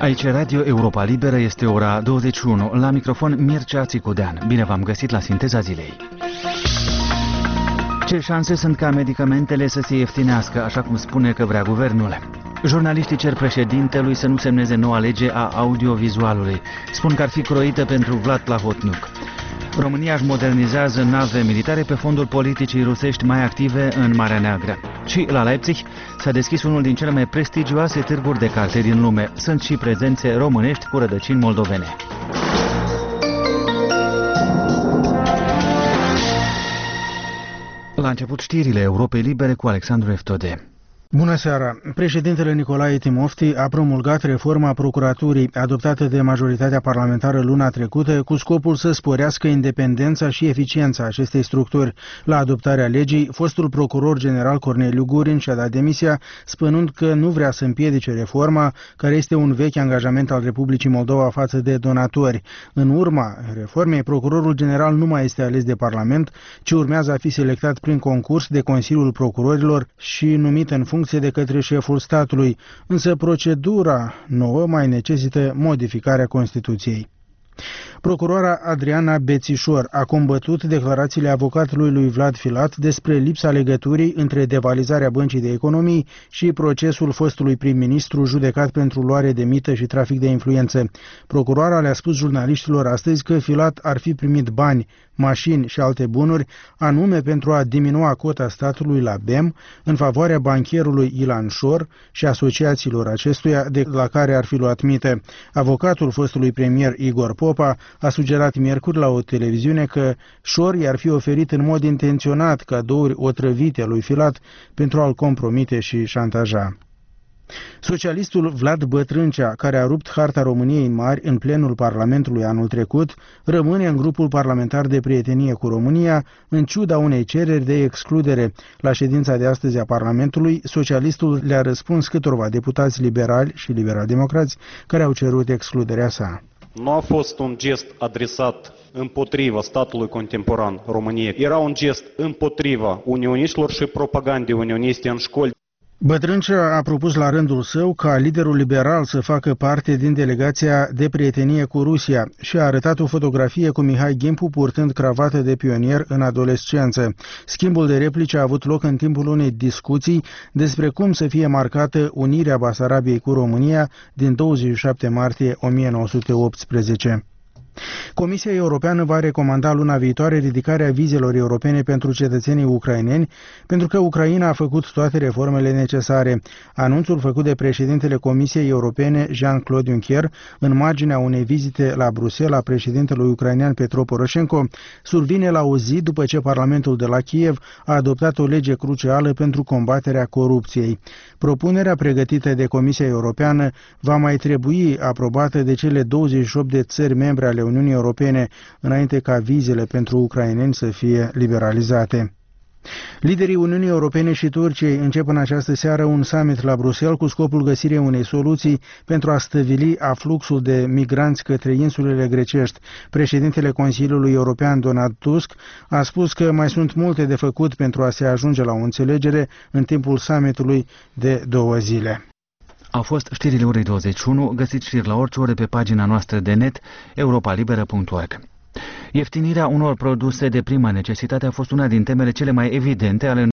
Aici Radio Europa Liberă, este ora 21. La microfon Mircea Țicudean. Bine v-am găsit la Sinteza Zilei. Ce șanse sunt ca medicamentele să se ieftinească, așa cum spune că vrea guvernul? Jurnaliștii cer președintelui să nu semneze noua lege a audiovizualului. Spun că ar fi croită pentru Vlad Plahotniuc. România își modernizează nave militare pe fondul politicii rusești mai active în Marea Neagră. Și la Leipzig s-a deschis unul din cele mai prestigioase târguri de carte din lume. Sunt și prezențe românești cu rădăcini moldovene. La început știrile Europei Libere cu Alexandru Eftode. Bună seara! Președintele Nicolae Timofti a promulgat reforma procuraturii adoptată de majoritatea parlamentară luna trecută cu scopul să sporească independența și eficiența acestei structuri. La adoptarea legii, fostul procuror general Corneliu Gurin și-a dat demisia, spunând că nu vrea să împiedice reforma, care este un vechi angajament al Republicii Moldova față de donatori. În urma reformei, procurorul general nu mai este ales de Parlament, ci urmează a fi selectat prin concurs de Consiliul Procurorilor și numit în funcție de către șeful statului, însă procedura nouă mai necesită modificarea Constituției. Procurora Adriana Bețișor a combătut declarațiile avocatului lui Vlad Filat despre lipsa legăturii între devalizarea Băncii de Economii și procesul fostului prim-ministru judecat pentru luare de mită și trafic de influență. Procurora le-a spus jurnaliștilor astăzi că Filat ar fi primit bani, mașini și alte bunuri, anume pentru a diminua cota statului la BEM în favoarea bancherului Ilan Șor și asociațiilor acestuia de la care ar fi luat mită. Avocatul fostului premier Igor Popa a sugerat miercuri la o televiziune că Șor i-ar fi oferit în mod intenționat cadouri otrăvite lui Filat pentru a-l compromite și șantaja. Socialistul Vlad Bătrâncea, care a rupt harta României în mari în plenul Parlamentului anul trecut, rămâne în grupul parlamentar de prietenie cu România, în ciuda unei cereri de excludere. La ședința de astăzi a Parlamentului, socialistul le-a răspuns câtorva deputați liberali și liberal-democrați care au cerut excluderea sa. Nu a fost un gest adresat împotriva statului contemporan României. Era un gest împotriva unioniștilor și propagandei unioniste în școli. Bătrâncea a propus la rândul său ca liderul liberal să facă parte din delegația de prietenie cu Rusia și a arătat o fotografie cu Mihai Gimpu purtând cravată de pionier în adolescență. Schimbul de replici a avut loc în timpul unei discuții despre cum să fie marcată unirea Basarabiei cu România din 27 martie 1918. Comisia Europeană va recomanda luna viitoare ridicarea vizelor europene pentru cetățenii ucraineni, pentru că Ucraina a făcut toate reformele necesare. Anunțul făcut de președintele Comisiei Europene, Jean-Claude Juncker, în marginea unei vizite la Bruxelles a președintelui ucrainean Petro Poroșenko, survine la o zi după ce Parlamentul de la Kiev a adoptat o lege crucială pentru combaterea corupției. Propunerea pregătită de Comisia Europeană va mai trebui aprobată de cele 28 de țări membre ale Uniunii Europene, înainte ca vizele pentru ucraineni să fie liberalizate. Liderii Uniunii Europene și Turciei încep în această seară un summit la Bruxelles cu scopul găsirii unei soluții pentru a stăvili afluxul de migranți către insulele grecești. Președintele Consiliului European, Donald Tusk, a spus că mai sunt multe de făcut pentru a se ajunge la o înțelegere în timpul summitului de 2 zile. Au fost știrile orei 21, găsiți știri la orice oră pe pagina noastră de net europalibera.org. Ieftinirea unor produse de primă necesitate a fost una din temele cele mai evidente ale